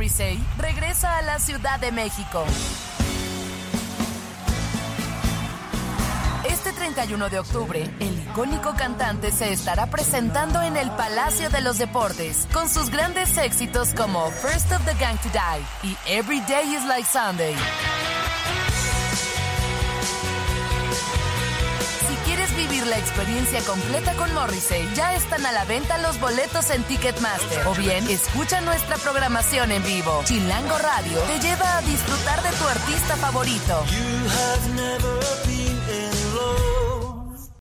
Morrissey regresa a la Ciudad de México. Este 31 de octubre, el icónico cantante se estará presentando en el Palacio de los Deportes con sus grandes éxitos como First of the Gang to Die y Every Day is Like Sunday. Si quieres vivir la experiencia completa con Morrissey, ya están a la venta los boletos en Ticketmaster. O bien, escucha nuestra programación en vivo. Chilango Radio te lleva a disfrutar de tu artista favorito.